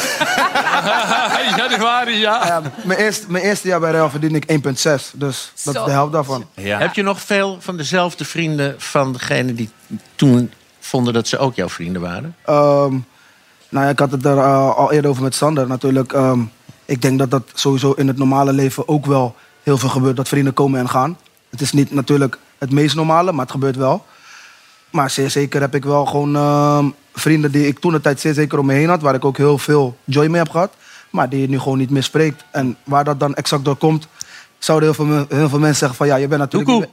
In januari, ja. Mijn eerste jaar bij Real verdiende ik 1,6. Dus dat is de helft daarvan. Ja. Heb je nog veel van dezelfde vrienden van degene die toen vonden dat ze ook jouw vrienden waren? Nou ja, ik had het er al eerder over met Sander. Natuurlijk, ik denk dat sowieso in het normale leven ook wel heel veel gebeurt. Dat vrienden komen en gaan. Het is niet natuurlijk het meest normale, maar het gebeurt wel. Maar zeer zeker heb ik wel gewoon vrienden die ik toen de tijd zeer zeker om me heen had. Waar ik ook heel veel joy mee heb gehad. Maar die je nu gewoon niet meer spreekt. En waar dat dan exact door komt, zouden heel veel mensen zeggen van ja, je bent natuurlijk...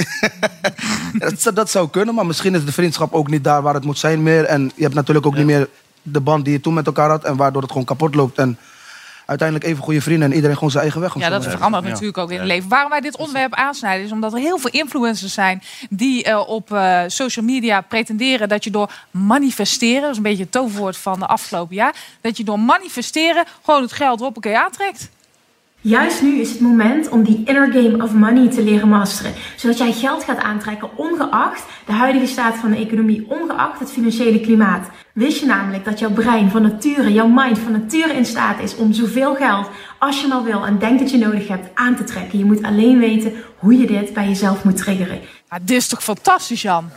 Dat zou kunnen, maar misschien is de vriendschap ook niet daar waar het moet zijn meer. En je hebt natuurlijk ook niet meer de band die je toen met elkaar had. En waardoor het gewoon kapot loopt. En uiteindelijk even goede vrienden en iedereen gewoon zijn eigen weg. Ja, dat verandert natuurlijk ook in het leven. Waarom wij dit onderwerp aansnijden is omdat er heel veel influencers zijn die op social media pretenderen dat je door manifesteren, dat is een beetje het toverwoord van de afgelopen jaar, dat je door manifesteren gewoon het geld hoppakee aantrekt. Juist nu is het moment om die inner game of money te leren masteren. Zodat jij geld gaat aantrekken ongeacht de huidige staat van de economie, ongeacht het financiële klimaat. Wist je namelijk dat jouw brein van nature, jouw mind van nature in staat is om zoveel geld als je maar wil en denkt dat je nodig hebt aan te trekken. Je moet alleen weten hoe je dit bij jezelf moet triggeren. Ja, dit is toch fantastisch, Jan?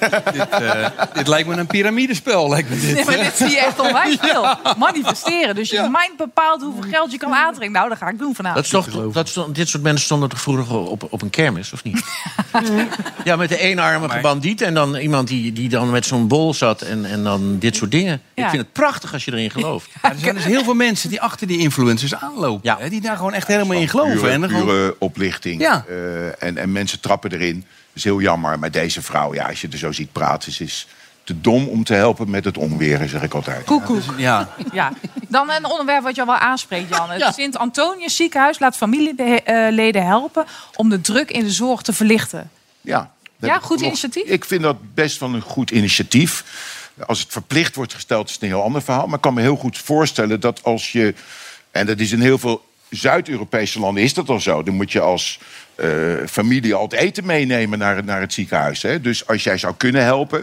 Dit lijkt me een piramidespel. Lijkt me dit. Nee, maar dit zie je echt onwijs veel. Manifesteren. Dus je mind bepaalt hoeveel geld je kan aantrekken. Nou, dat ga ik doen vanavond. Dit soort mensen stonden toch vroeger op een kermis, of niet? Ja, met de eenarmige bandiet en dan iemand die dan met zo'n bol zat en dan dit soort dingen. Ja. Ik vind het prachtig als je erin gelooft. Ja, er zijn dus heel veel mensen die achter die influencers aanlopen. Ja. Hè, die daar gewoon echt helemaal in geloven. Pure oplichting. Ja. En mensen trappen erin. Dat is heel jammer. Maar deze vrouw, ja, als je er zo ziet praten, ze is te dom om te helpen met het onweren, zeg ik altijd. Koekoek. Ja. Ja. Dan een onderwerp wat je al wel aanspreekt, Jan. Het Sint-Antonius ziekenhuis laat familieleden helpen om de druk in de zorg te verlichten. Ja. Ja, goed initiatief? Ik vind dat best wel een goed initiatief. Als het verplicht wordt gesteld, is het een heel ander verhaal. Maar ik kan me heel goed voorstellen dat als je... En dat is in heel veel Zuid-Europese landen is dat al zo. Dan moet je als familie al het eten meenemen naar het ziekenhuis. Hè? Dus als jij zou kunnen helpen...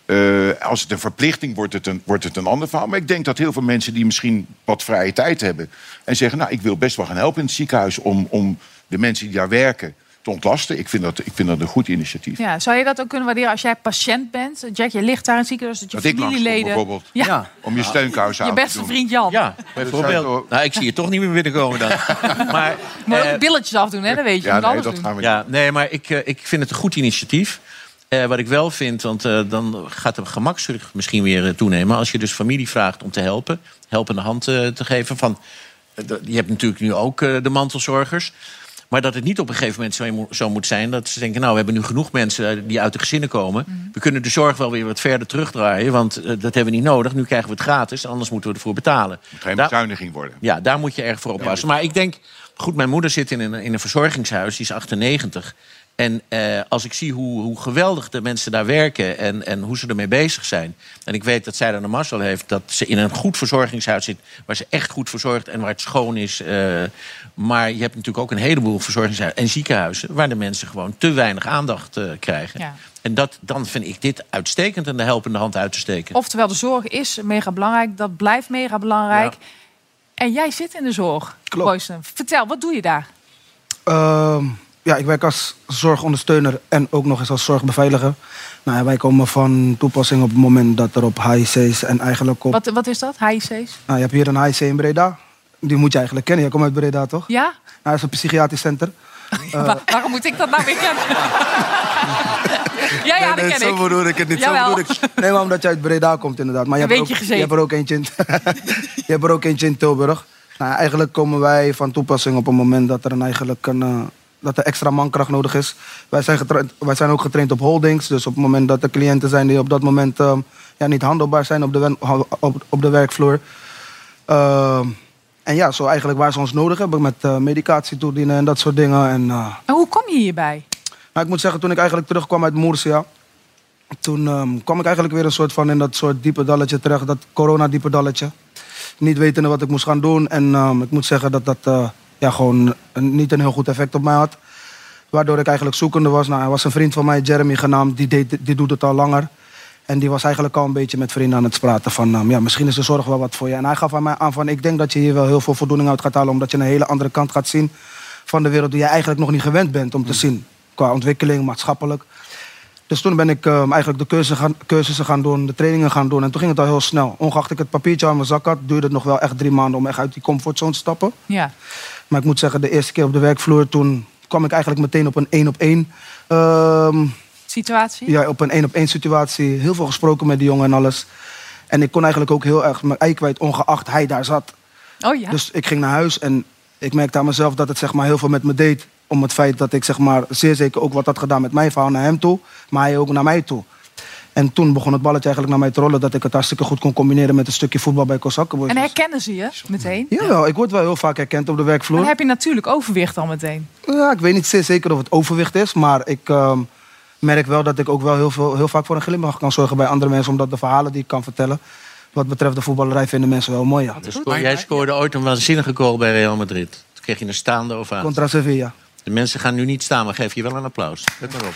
als het een verplichting wordt het een ander verhaal. Maar ik denk dat heel veel mensen die misschien wat vrije tijd hebben... en zeggen, nou, ik wil best wel gaan helpen in het ziekenhuis... om de mensen die daar werken te ontlasten. Ik vind dat een goed initiatief. Ja, zou je dat ook kunnen waarderen als jij patiënt bent? Jack, je ligt daar in het ziekenhuis, dat je familieleden... bijvoorbeeld. Ja. Om je steunkousen Je aan te beste doen. vriend Jan. Ja, bijvoorbeeld. Nou, ik zie je toch niet meer binnenkomen dan. Maar ook billetjes afdoen, hè? Dat weet je. Ja, moet nee, alles dat doen. gaan we ja, nee, maar ik vind het een goed initiatief. Wat ik wel vind, want dan gaat de gemakzucht misschien weer toenemen... als je dus familie vraagt om te helpen, helpende hand te geven. Je hebt natuurlijk nu ook de mantelzorgers... Maar dat het niet op een gegeven moment zo moet zijn... dat ze denken, nou, we hebben nu genoeg mensen die uit de gezinnen komen. We kunnen de zorg wel weer wat verder terugdraaien... want dat hebben we niet nodig. Nu krijgen we het gratis, anders moeten we ervoor betalen. Het moet geen bezuiniging worden. Ja, daar moet je erg voor oppassen. Maar ik denk, goed, mijn moeder zit in een verzorgingshuis. Die is 98. En als ik zie hoe geweldig de mensen daar werken... en hoe ze ermee bezig zijn... en ik weet dat zij dan een mazzel heeft... dat ze in een goed verzorgingshuis zit... waar ze echt goed verzorgd en waar het schoon is... maar je hebt natuurlijk ook een heleboel verzorgingshuizen en ziekenhuizen... waar de mensen gewoon te weinig aandacht krijgen. Ja. En dan vind ik dit uitstekend en de helpende hand uit te steken. Oftewel, de zorg is mega belangrijk. Dat blijft mega belangrijk. Ja. En jij zit in de zorg. Klopt. Royston. Vertel, wat doe je daar? Ja, ik werk als zorgondersteuner en ook nog eens als zorgbeveiliger. Nou, wij komen van toepassing op het moment dat er op HIC's en eigenlijk op... Wat is dat, HIC's? Nou, je hebt hier een HIC in Breda. Die moet je eigenlijk kennen. Jij komt uit Breda, toch? Ja. Nou, dat is een psychiatrisch center. Waarom moet ik dat nou weer kennen? Ja, dat ken ik. Zo bedoel ik het niet. Zo bedoel ik. Nee, maar omdat je uit Breda komt inderdaad. Maar je hebt er ook eentje in Tilburg. Nou, eigenlijk komen wij van toepassing op het moment dat er dat er extra mankracht nodig is. Wij zijn ook getraind op holdings. Dus op het moment dat er cliënten zijn die op dat moment niet handelbaar zijn op de werkvloer. En ja, zo eigenlijk waar ze ons nodig hebben met medicatie toedienen en dat soort dingen. En hoe kom je hierbij? Nou, ik moet zeggen, toen ik eigenlijk terugkwam uit Murcia, toen kwam ik eigenlijk weer een soort van in dat soort diepe dalletje terecht, dat corona-diepe dalletje. Niet wetende wat ik moest gaan doen. En ik moet zeggen dat dat gewoon niet een heel goed effect op mij had. Waardoor ik eigenlijk zoekende was. Nou, er was een vriend van mij, Jeremy genaamd, die doet het al langer. En die was eigenlijk al een beetje met vrienden aan het praten van... misschien is de zorg wel wat voor je. En hij gaf aan mij aan van, ik denk dat je hier wel heel veel voldoening uit gaat halen, omdat je een hele andere kant gaat zien van de wereld die jij eigenlijk nog niet gewend bent om te zien. Qua ontwikkeling, maatschappelijk. Dus toen ben ik eigenlijk de cursussen gaan doen, de trainingen gaan doen. En toen ging het al heel snel. Ongeacht ik het papiertje aan mijn zak had, duurde het nog wel echt 3 maanden om echt uit die comfortzone te stappen. Ja. Maar ik moet zeggen, de eerste keer op de werkvloer, toen kwam ik eigenlijk meteen op een 1-op-1... situatie? Ja, op een 1-op-1 situatie. Heel veel gesproken met die jongen en alles. En ik kon eigenlijk ook heel erg mijn ei kwijt, ongeacht hij daar zat. Oh ja. Dus ik ging naar huis en ik merkte aan mezelf dat het zeg maar heel veel met me deed. Om het feit dat ik zeg maar zeer zeker ook wat had gedaan met mijn verhaal naar hem toe. Maar hij ook naar mij toe. En toen begon het balletje eigenlijk naar mij te rollen, dat ik het hartstikke goed kon combineren met een stukje voetbal bij Kozakkenboys. En herkennen ze je meteen? Ja, ik word wel heel vaak herkend op de werkvloer. Maar dan heb je natuurlijk overwicht al meteen. Ja, ik weet niet zeer zeker of het overwicht is, maar ik merk wel dat ik ook wel heel vaak voor een glimlach kan zorgen bij andere mensen, omdat de verhalen die ik kan vertellen, wat betreft de voetballerij, vinden mensen wel mooi. Ja. Jij scoorde ooit een waanzinnige goal bij Real Madrid. Toen kreeg je een staande ovatie. Contra Sevilla. De mensen gaan nu niet staan, maar geef je wel een applaus. Let maar op.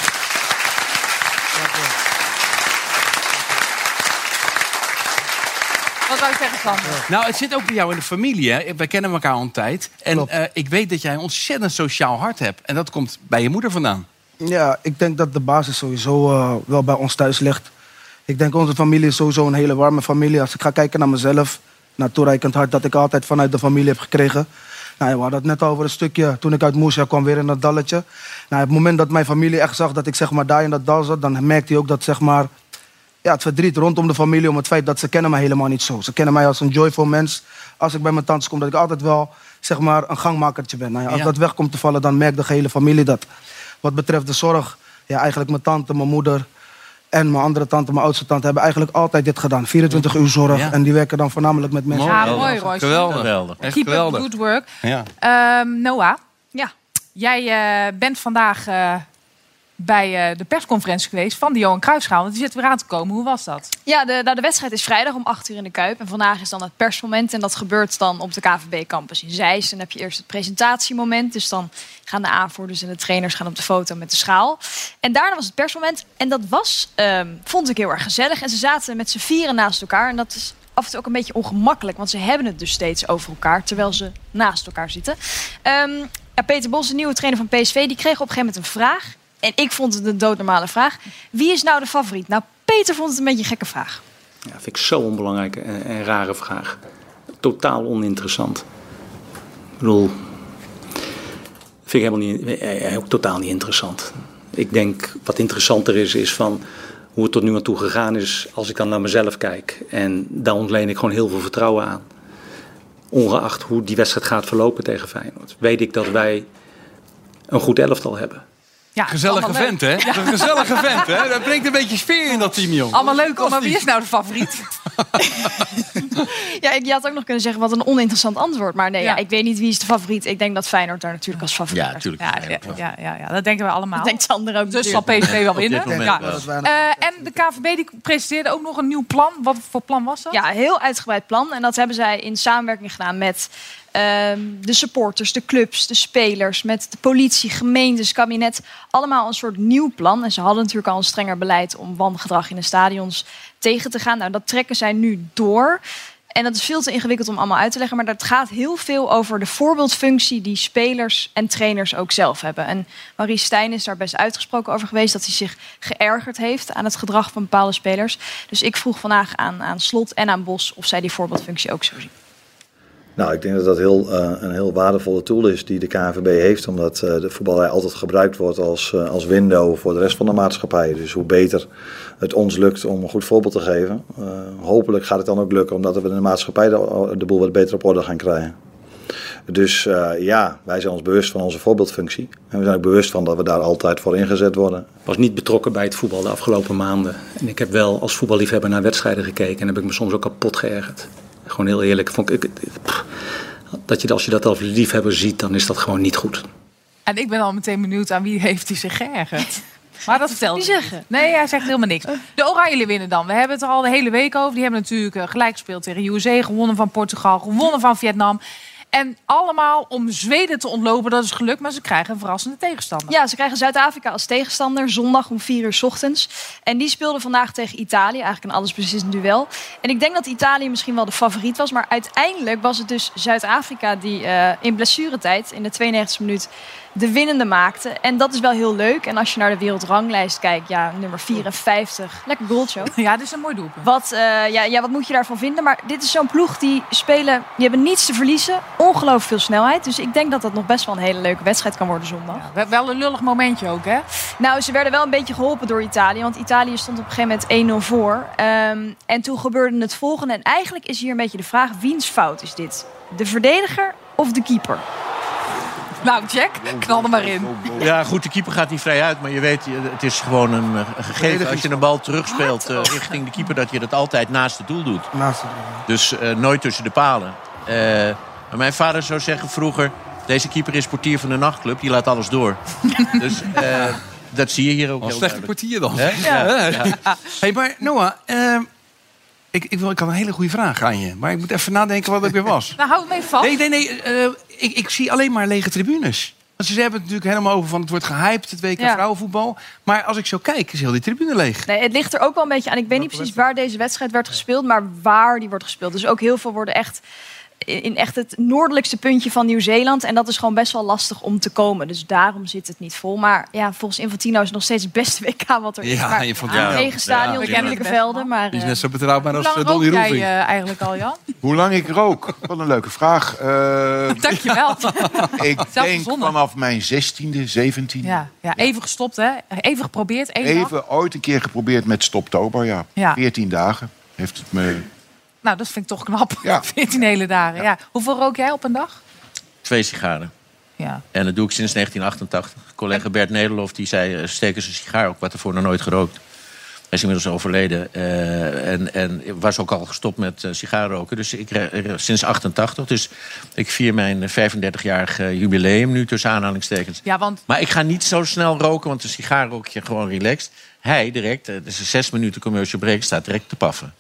Wat wou je zeggen, Sander? Nou, het zit ook bij jou in de familie, hè? Wij kennen elkaar al een tijd. En ik weet dat jij een ontzettend sociaal hart hebt. En dat komt bij je moeder vandaan. Ja, ik denk dat de basis sowieso wel bij ons thuis ligt. Ik denk onze familie is sowieso een hele warme familie. Als ik ga kijken naar mezelf, naar toereikend hart dat ik altijd vanuit de familie heb gekregen. Nou, we hadden het net over een stukje, toen ik uit Murcia kwam, weer in dat dalletje. Nou, op het moment dat mijn familie echt zag dat ik zeg maar, daar in dat dal zat, dan merkte hij ook dat zeg maar, ja, het verdriet rondom de familie, om het feit dat ze kennen mij helemaal niet zo. Ze kennen mij als een joyful mens. Als ik bij mijn tantes kom, dat ik altijd wel zeg maar, een gangmakertje ben. Nou ja, als dat weg komt te vallen, dan merkt de hele familie dat. Wat betreft de zorg, ja, eigenlijk mijn tante, mijn moeder en mijn andere tante, mijn oudste tante, hebben eigenlijk altijd dit gedaan. 24 uur zorg. Ja. En die werken dan voornamelijk met mensen. Ja, mooi, Roy. Geweldig. Echt Keep geweldig. up good work. Ja. Noah, ja. Jij bent vandaag bij de persconferentie geweest van de Johan Cruijffschaal. Want die zit weer aan te komen. Hoe was dat? Ja, de wedstrijd is vrijdag om 8 uur in de Kuip. En vandaag is dan het persmoment. En dat gebeurt dan op de KVB-campus in Zeist. Dan heb je eerst het presentatiemoment. Dus dan gaan de aanvoerders en de trainers gaan op de foto met de schaal. En daarna was het persmoment. En dat was, vond ik heel erg gezellig. En ze zaten met z'n vieren naast elkaar. En dat is af en toe ook een beetje ongemakkelijk. Want ze hebben het dus steeds over elkaar. Terwijl ze naast elkaar zitten. Peter Bos, de nieuwe trainer van PSV, die kreeg op een gegeven moment een vraag. En ik vond het een doodnormale vraag. Wie is nou de favoriet? Nou, Peter vond het een beetje een gekke vraag. Ja, vind ik zo onbelangrijke en rare vraag. Totaal oninteressant. Ik bedoel, vind ik helemaal totaal niet interessant. Ik denk, wat interessanter is van hoe het tot nu aan toe gegaan is, als ik dan naar mezelf kijk. En daar ontleen ik gewoon heel veel vertrouwen aan. Ongeacht hoe die wedstrijd gaat verlopen tegen Feyenoord, weet ik dat wij een goed elftal hebben. Ja, gezellige vent, hè? Ja. Een gezellige vent, hè? Dat brengt een beetje sfeer in dat team, joh. Allemaal leuk, maar wie is nou de favoriet? Ja, je had ook nog kunnen zeggen wat een oninteressant antwoord. Maar nee, ik weet niet wie is de favoriet. Ik denk dat Feyenoord daar natuurlijk als favoriet is. Ja, natuurlijk. Ja, dat denken we allemaal. Dat denkt Sander ook. Dus zal PSV wel winnen. En de KVB die presenteerde ook nog een nieuw plan. Wat voor plan was dat? Ja, een heel uitgebreid plan. En dat hebben zij in samenwerking gedaan met de supporters, de clubs, de spelers, met de politie, gemeentes, kabinet. Allemaal een soort nieuw plan. En ze hadden natuurlijk al een strenger beleid om wangedrag in de stadions tegen te gaan. Nou, dat trekken zij nu door. En dat is veel te ingewikkeld om allemaal uit te leggen. Maar dat gaat heel veel over de voorbeeldfunctie die spelers en trainers ook zelf hebben. En Maurice Stijn is daar best uitgesproken over geweest, dat hij zich geërgerd heeft aan het gedrag van bepaalde spelers. Dus ik vroeg vandaag aan Slot en aan Bos of zij die voorbeeldfunctie ook zo zien. Nou, ik denk dat dat een heel waardevolle tool is die de KNVB heeft. Omdat de voetballerij altijd gebruikt wordt als window voor de rest van de maatschappij. Dus hoe beter het ons lukt om een goed voorbeeld te geven. Hopelijk gaat het dan ook lukken omdat we in de maatschappij de boel wat beter op orde gaan krijgen. Dus wij zijn ons bewust van onze voorbeeldfunctie. En we zijn ook bewust van dat we daar altijd voor ingezet worden. Ik was niet betrokken bij het voetbal de afgelopen maanden. En ik heb wel als voetballiefhebber naar wedstrijden gekeken en heb ik me soms ook kapot geërgerd. Gewoon heel eerlijk. Als je dat als liefhebber ziet, dan is dat gewoon niet goed. En ik ben al meteen benieuwd aan wie heeft hij zich geërgerd. Maar dat vertelt hij zeggen. Nee, hij zegt helemaal niks. De Oranje winnen dan. We hebben het er al de hele week over. Die hebben natuurlijk gelijk gespeeld tegen USA. Gewonnen van Portugal. Gewonnen van Vietnam. En allemaal om Zweden te ontlopen. Dat is gelukt, maar ze krijgen een verrassende tegenstander. Ja, ze krijgen Zuid-Afrika als tegenstander. Zondag om 4:00 's ochtends. En die speelden vandaag tegen Italië. Eigenlijk een allesbeslissend duel. En ik denk dat Italië misschien wel de favoriet was. Maar uiteindelijk was het dus Zuid-Afrika die in blessuretijd in de 92e minuut de winnende maakte. En dat is wel heel leuk. En als je naar de wereldranglijst kijkt, nummer 54. Lekker goaltje. Ja, dit is een mooi doelpunt. Wat moet je daarvan vinden? Maar dit is zo'n ploeg die spelen, die hebben niets te verliezen. Ongelooflijk veel snelheid. Dus ik denk dat dat nog best wel een hele leuke wedstrijd kan worden zondag. Ja, wel een lullig momentje ook, hè? Nou, ze werden wel een beetje geholpen door Italië. Want Italië stond op een gegeven moment 1-0 voor. En toen gebeurde het volgende. En eigenlijk is hier een beetje de vraag, wiens fout is dit? De verdediger of de keeper? Nou, Jack, knal er maar in. Ja, goed, de keeper gaat niet vrij uit. Maar je weet, het is gewoon een gegeven. Als je een bal terugspeelt richting de keeper, dat je dat altijd naast het doel doet. Dus nooit tussen de palen. Maar mijn vader zou zeggen vroeger, deze keeper is portier van de nachtclub. Die laat alles door. Dus dat zie je hier ook. Een slechte portier dan. Ja. Hey, maar Noah, ik had een hele goede vraag aan je. Maar ik moet even nadenken wat het weer was. Nou, hou het mee vast. Nee. Ik zie alleen maar lege tribunes. Want ze hebben het natuurlijk helemaal over van het wordt gehyped, het WK vrouwenvoetbal. Maar als ik zo kijk, is heel die tribune leeg. Nee, het ligt er ook wel een beetje aan. Ik weet niet precies waar deze wedstrijd werd gespeeld, maar waar die wordt gespeeld. Dus ook heel veel worden echt in echt het noordelijkste puntje van Nieuw-Zeeland. En dat is gewoon best wel lastig om te komen. Dus daarom zit het niet vol. Maar ja, volgens Infantino is het nog steeds het beste WK wat er is. Ja, maar Infantino. Lege stadions, kennelijke velden. Maar, die is net zo betrouwbaar als Donny Roelvink. Roelvink. Jij eigenlijk al, Jan? Hoe lang ik rook? Wat een leuke vraag. Dankjewel. Ik denk vanaf mijn 16e, 17e. Ja, even gestopt, hè? Even geprobeerd. Even ooit een keer geprobeerd met Stoptober, ja. 14 dagen heeft het me... Nou, dat vind ik toch knap. 14 hele dagen. Ja. Hoeveel rook jij op een dag? 2 sigaren. Ja. En dat doe ik sinds 1988. Collega Bert Nederlof die zei, steek eens een sigaar op. Wat ervoor nog nooit gerookt. Hij is inmiddels overleden. En was ook al gestopt met sigarenroken. Dus ik sinds 88. Dus ik vier mijn 35-jarig jubileum nu tussen aanhalingstekens. Ja, want... Maar ik ga niet zo snel roken, want een sigaar rook je gewoon relaxed. Hij direct, dus een 6 minuten commercial break, staat direct te paffen.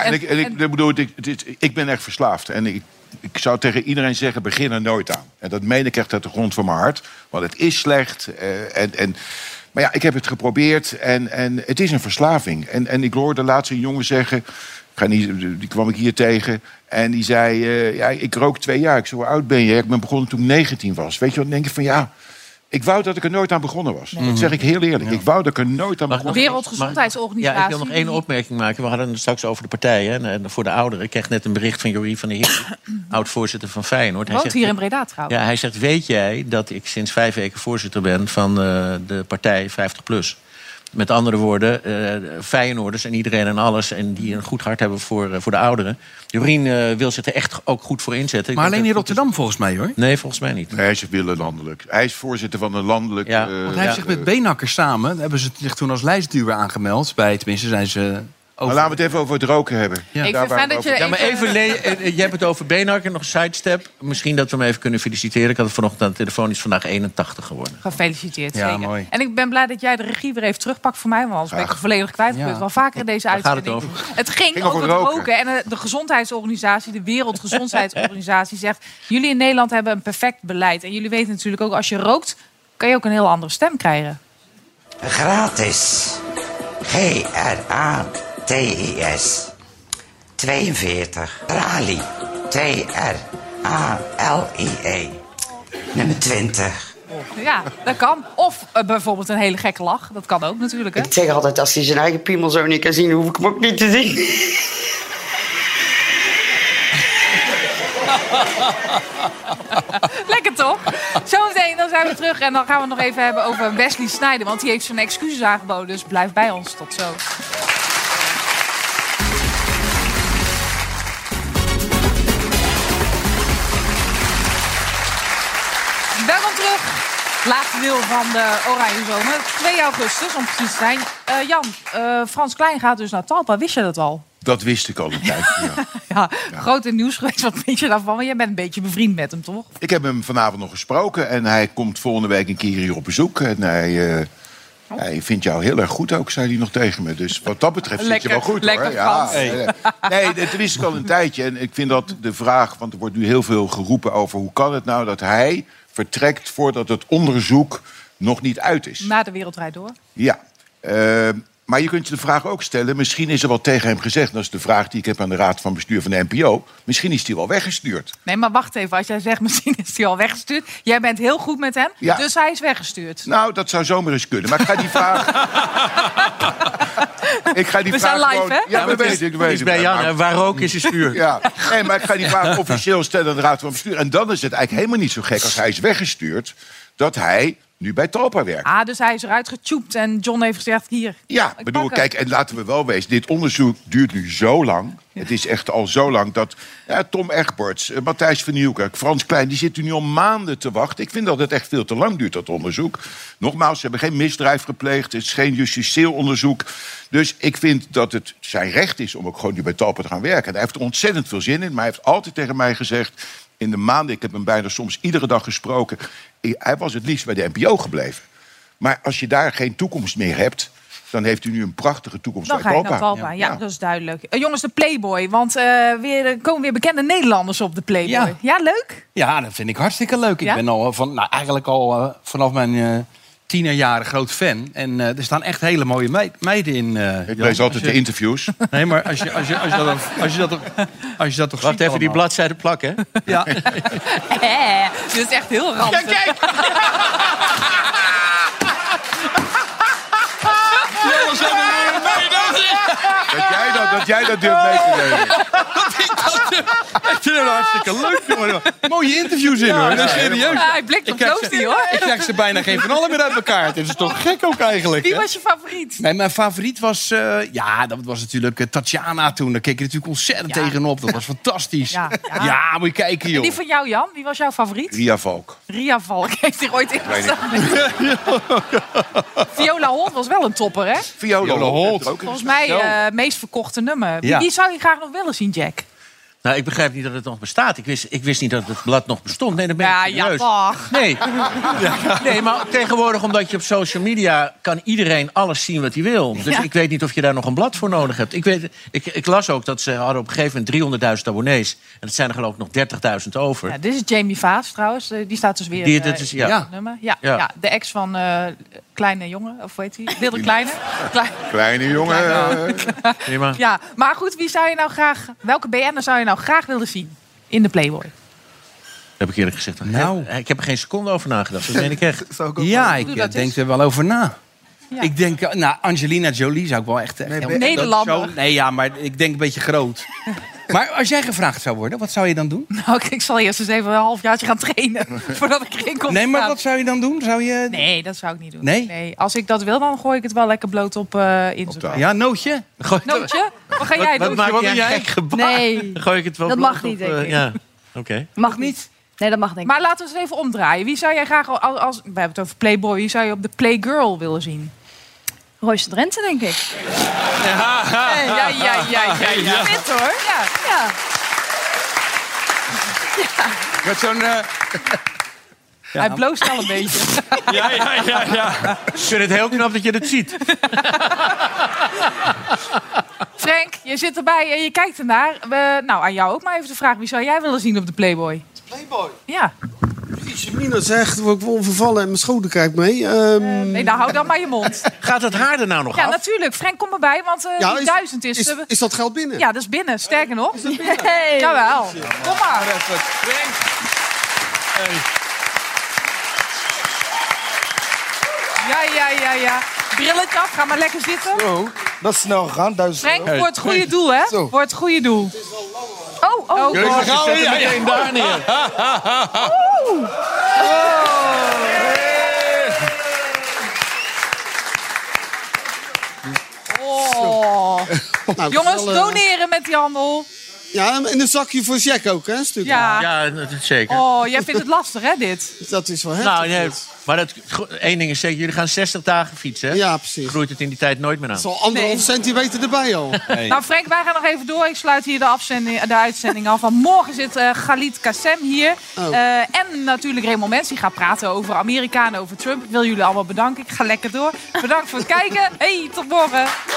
Ik ben echt verslaafd. En ik zou tegen iedereen zeggen, begin er nooit aan. En dat meen ik echt uit de grond van mijn hart. Want het is slecht. Maar ja, ik heb het geprobeerd en het is een verslaving. En ik hoorde laatst een jongen zeggen... Die kwam ik hier tegen en die zei... ik rook 2 jaar. Ik zei, hoe oud ben je? Ik ben begonnen toen ik 19 was. Weet je wat, dan denk ik van ja... Ik wou dat ik er nooit aan begonnen was. Dat zeg ik heel eerlijk. Ik wou dat ik er nooit aan begonnen was. Wereldgezondheidsorganisatie. Ja, ik wil nog 1 opmerking maken. We hadden het straks over de partijen. En voor de ouderen. Ik kreeg net een bericht van Jorien van der Heer, oud-voorzitter van Feyenoord. Hij woont hier in Breda trouwens. Ja, hij zegt, weet jij dat ik sinds 5 weken voorzitter ben van de partij 50+. Met andere woorden, Feyenoorders en iedereen en alles... en die een goed hart hebben voor de ouderen. Jorien wil zich er echt ook goed voor inzetten. Maar alleen in Rotterdam volgens mij, hoor? Nee, volgens mij niet. Nee, hij is landelijk. Hij is voorzitter van een landelijk... Ja. Want hij heeft zich met Beenhakker samen... hebben ze zich toen als lijstduwer aangemeld. Tenminste zijn ze... Maar laten we het even over het roken hebben. Ja. Ik vind fijn dat je maar je hebt het over Beenhakker, nog een sidestep. Misschien dat we hem even kunnen feliciteren. Ik had het vanochtend aan de telefoon, is vandaag 81 geworden. Gefeliciteerd, ja, zeker. Mooi. En ik ben blij dat jij de regie weer even terugpakt voor mij. Want anders ben ik het volledig kwijt. Dat gebeurt wel vaker in deze uitzending. Het ging over het roken. En de gezondheidsorganisatie, de Wereldgezondheidsorganisatie zegt... jullie in Nederland hebben een perfect beleid. En jullie weten natuurlijk ook, als je rookt... kan je ook een heel andere stem krijgen. Gratis. GRATIS 42 Rally TRALIE nummer 20. Ja, dat kan. Of bijvoorbeeld een hele gekke lach. Dat kan ook natuurlijk, hè? Ik zeg altijd, als hij zijn eigen piemel zo niet kan zien... hoef ik hem ook niet te zien. Lekker toch? Zometeen dan zijn we terug en dan gaan we het nog even hebben over Wesley Sneijder. Want die heeft zijn excuses aangeboden, dus blijf bij ons. Tot zo. Welkom terug. Laatste deel van de Oranje Zomer. 2 augustus, om precies te zijn. Jan, Frans Klein gaat dus naar Talpa. Wist je dat al? Dat wist ik al een tijdje, Ja, groot in nieuws geweest. Wat vind je daarvan? Want jij bent een beetje bevriend met hem, toch? Ik heb hem vanavond nog gesproken en hij komt volgende week een keer hier op bezoek. En hij vindt jou heel erg goed ook, zei hij nog tegen me. Dus wat dat betreft zit je wel goed, hoor. Ja, nee, dat wist ik al een tijdje. En ik vind dat de vraag, want er wordt nu heel veel geroepen over... hoe kan het nou dat hij vertrekt voordat het onderzoek nog niet uit is? Na de Wereld Draait Door. Ja, maar je kunt je de vraag ook stellen... misschien is er wel tegen hem gezegd... dat is de vraag die ik heb aan de raad van bestuur van de NPO... misschien is hij wel weggestuurd. Nee, maar wacht even. Als jij zegt misschien is hij al weggestuurd... jij bent heel goed met hem, dus hij is weggestuurd. Nou, dat zou zomaar eens kunnen. Maar ik ga die vraag... We zijn live, gewoon... hè? Ja, dat weet ik. Is bij Jan, waar ook is het stuur. Ja, nee, maar ik ga die vraag officieel stellen aan de raad van bestuur. En dan is het eigenlijk helemaal niet zo gek als hij is weggestuurd... dat hij nu bij Talpa werkt. Ah, dus hij is eruit getjoept en John heeft gezegd, hier. Ja, ik bedoel, kijk, en laten we wel wezen... dit onderzoek duurt nu zo lang. Ja. Het is echt al zo lang dat Tom Egberts, Matthijs van Nieuwkerk... Frans Klein, die zitten nu al maanden te wachten. Ik vind dat het echt veel te lang duurt, dat onderzoek. Nogmaals, ze hebben geen misdrijf gepleegd. Het is geen justitieel onderzoek. Dus ik vind dat het zijn recht is om ook gewoon nu bij Talpa te gaan werken. En hij heeft er ontzettend veel zin in. Maar hij heeft altijd tegen mij gezegd... in de maanden, ik heb hem bijna soms iedere dag gesproken... hij was het liefst bij de NPO gebleven. Maar als je daar geen toekomst meer hebt... dan heeft u nu een prachtige toekomst dan bij Talpa. Dan ga je naar Talpa, ja, dat is duidelijk. Jongens, de Playboy, want er komen weer bekende Nederlanders op de Playboy. Ja, leuk? Ja, dat vind ik hartstikke leuk. Ja? Ik ben al eigenlijk al vanaf mijn... tienerjaren groot fan. En er staan echt hele mooie meiden in. Ik lees altijd de interviews. Nee, maar als je dat toch Wacht even, die bladzijde plakken. Ja. Dit is echt heel ranzig. Kijk! Dat jij dat durft mee te nemen. Ik vind het hartstikke leuk, jongen. Mooie interviews in, hoor. Dat is serieus. Ja, hij blikt op Toasty, hoor. Ik krijg ze bijna geen van allen meer uit elkaar. Het is toch gek ook eigenlijk. Wie was je favoriet? Nee, mijn favoriet was... dat was natuurlijk Tatjana toen. Daar keek je natuurlijk ontzettend tegenop. Dat was fantastisch. Ja, moet je kijken, joh. En die van jou, Jan? Wie was jouw favoriet? Ria Valk. Ria Valk heeft zich ooit ingesteld. Viola Holt was wel een topper, hè? Viola Holt. Volgens mij meest verkochte nummer. Wie zou je graag nog willen zien, Jack? Nou, ik begrijp niet dat het nog bestaat. Ik wist niet dat het blad nog bestond. Nee, dan ben ik serieus. Wacht. Nee. Nee, maar tegenwoordig, omdat je op social media... kan iedereen alles zien wat hij wil. Dus ik weet niet of je daar nog een blad voor nodig hebt. Ik las ook dat ze hadden op een gegeven moment 300.000 abonnees. En dat zijn er geloof ik nog 30.000 over. Ja, dit is Jamie Vaas trouwens. Die staat dus weer in het nummer. Ja, de ex van Kleine Jongen. Of hoe heet hij? Wilde Kleine. Kleine Jongen. Ja, maar goed, wie zou je nou graag... Welke BN'er zou je nou graag willen zien in de Playboy? Heb ik eerlijk gezegd. Ik heb er geen seconde over nagedacht. Dat meen ik echt. Ja, ik denk er wel over na. Ja. Ik denk, Angelina Jolie zou ik wel echt... Nederlander. Nee, ja, maar ik denk een beetje groot. Maar als jij gevraagd zou worden, wat zou je dan doen? Nou, ik zal eerst eens even een halfjaartje gaan trainen voordat ik erin kom. Nee, maar wat zou je dan doen? Nee, dat zou ik niet doen. Nee? Als ik dat wil, dan gooi ik het wel lekker bloot op Instagram. Ja, Nootje? Nootje? Wat ga jij doen? Wat maak jij gek gebaar? Nee. Dan gooi ik het wel dat bloot mag niet, op, denk ik. Ja, oké. Mag niet? Nee, dat mag denk ik. Maar laten we het even omdraaien. Wie zou jij graag, we hebben het over Playboy, wie zou je op de Playgirl willen zien? Royce Drenthe, denk ik. Ja. Dit hoor. Ja. Met zo'n... Hij bloost al een beetje. Ja. Ik vind het heel knap dat je het ziet. Frank, je zit erbij en je kijkt ernaar. Aan jou ook maar even de vraag. Wie zou jij willen zien op de Playboy? Playboy? Ja. Mina zegt, word ik wel vervallen en mijn schoenen kijkt mee. Nee, nou hou dan maar je mond. Gaat het haar er nou nog af? Ja, natuurlijk. Frank, kom erbij, want die 1000 is... Is dat geld binnen? Ja, dat is binnen. Sterker nog. Hey. Jawel. Kom maar. Frank. Hey. Ja. Brilletje af, ga maar lekker zitten. Zo, dat is snel gegaan. Frank, voor het goede doel, hè? Zo. Voor het goede doel. Oh. Jullie zetten meteen daar neer. Nou, jongens, doneren met die handel. Ja, en een zakje voor Jack ook, hè? Een stukje. Ja. Dat is zeker. Oh, jij vindt het lastig, hè, dit? Dat is wel heftig. Nou, nee, maar één ding is zeker, jullie gaan 60 dagen fietsen, hè? Ja, precies. Groeit het in die tijd nooit meer aan. Zo 1,5 centimeter erbij al. Nee. Nou, Frank, wij gaan nog even door. Ik sluit hier de uitzending af. Want morgen zit Khalid Kassem hier. En natuurlijk Raymond Mens. Die gaat praten over Amerika en over Trump. Ik wil jullie allemaal bedanken. Ik ga lekker door. Bedankt voor het kijken. Hey, tot morgen.